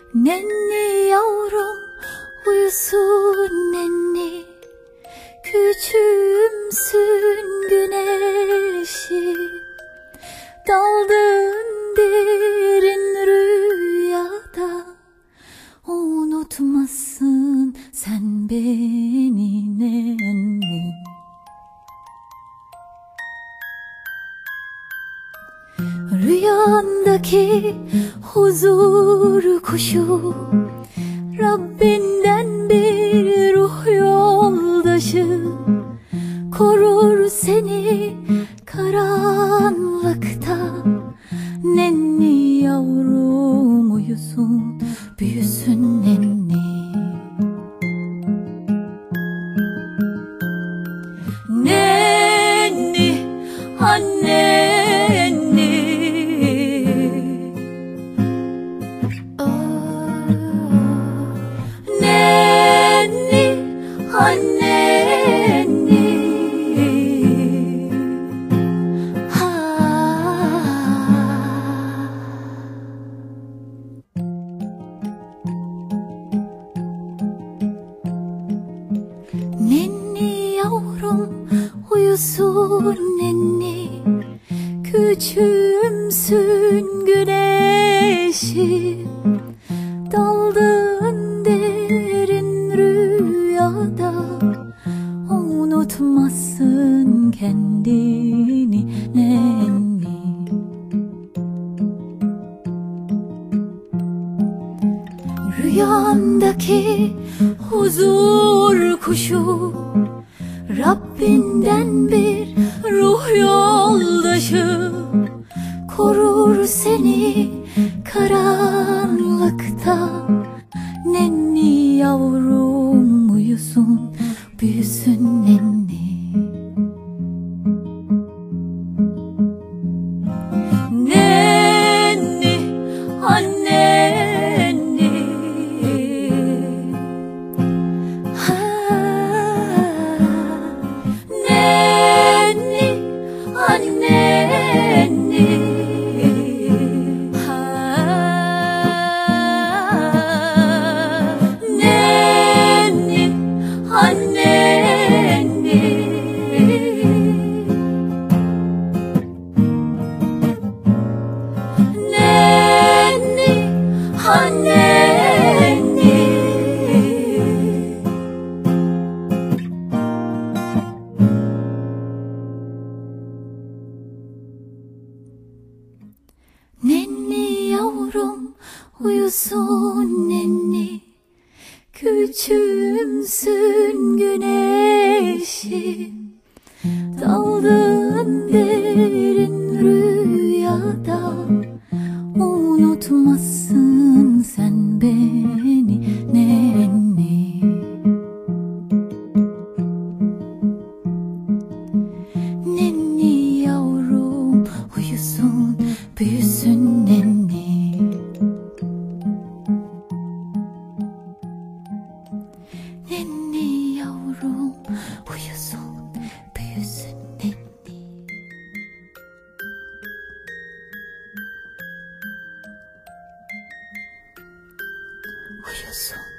Nenni yavrum uyusun nenni, küçüğümsün güneşi. Daldın derin rüyada, unutmasın sen beni nenni. Rüyandaki huzur kuşu, Rabbinden bir ruh yoldaşı, korur seni karanlıkta. Nenni yavrum uyusun, büyüsün nenni. Nenni, annenni, nenni, annenni. Nenni yavrum uyusun nenni, küçüğümsün güneşi. Daldın derin rüyada, unutmasın kendini nenni. Rüyandaki huzur kuşu, Rabbinden bir ruh yoldaşı, korur seni karanlıkta. Nenni yavrum uyusun, büyüsün nenni. Nenni, annenni. Nenni, annenni. Nenni, annenni. Nenni, annenni. Nenni yavrum uyusun nenni, küçüğümsün güneşi. Daldın derin rüyada, unutmasın sen beni nenni. Nenni yavrum uyusun, büyüsün nenni. Nenni yavrum uyusun, büyüsün nenni. Uyusun.